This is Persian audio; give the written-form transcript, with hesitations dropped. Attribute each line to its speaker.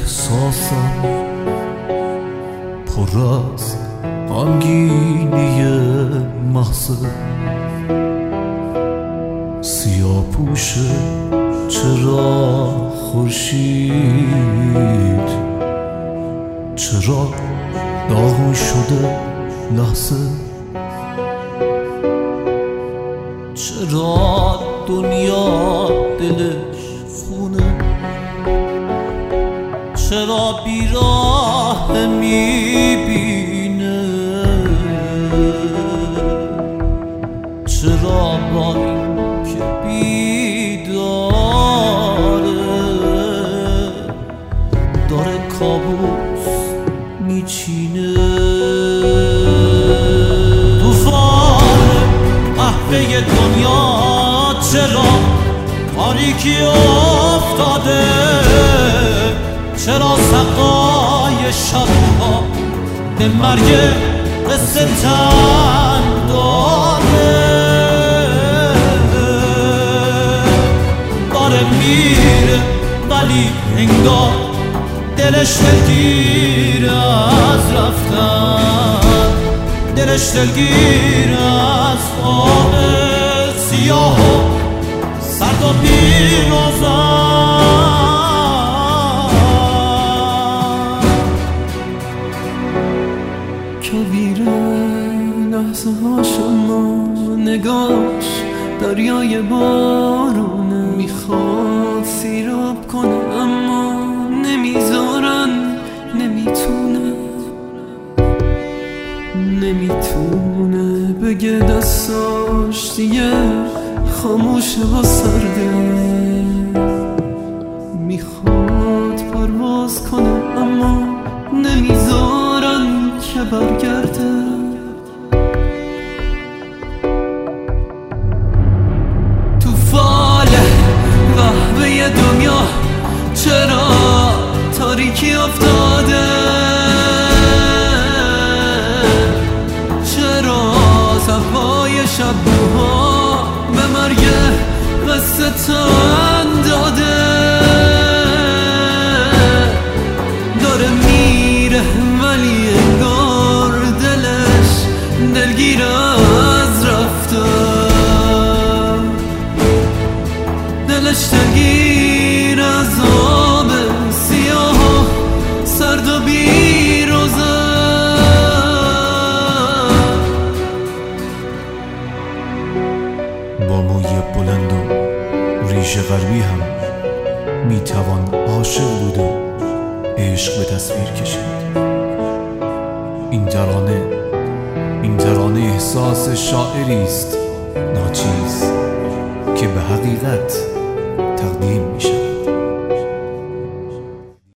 Speaker 1: احساسم پر از غمگینی محض سیاه پوشه چرا خورشید چرا داغون شده لحظه چرا دنیا دلش خونه چرا بیراه میبینه چرا با این که بیداره داره کابوس میچینه توفان قهوه دنیا چرا تاریکی افتاده چرا سقای شبها به مرگ قصه تن داره میره ولی انگار دلش دلگیر از رفتن دلش دلگیر از خواب سیاه و سرد و بیروزن
Speaker 2: کویره لحظه ها شما نگاش دریای بارونه میخواد سیراب کنه اما نمیذارن نمیتونه بگه دستاش دیگه خاموشه و سرده میخواد پرواز کنه اما نمیذارن که برگرده تو فال قهوه دنیا چرا تاریکی افتاده چرا صفای شبها به مرگ قصه تن داده داره میره ولی انگار دلش دلگیر از رفتن دلش دلگیر از آب سیاه و سرد و بیروزن
Speaker 1: با موی بلند و ریش غربی هم میتوان عاشق بود و عشق به تصویر کشید این ترانه احساس شاعری است ناچیز که به حقیقت تقدیم میشه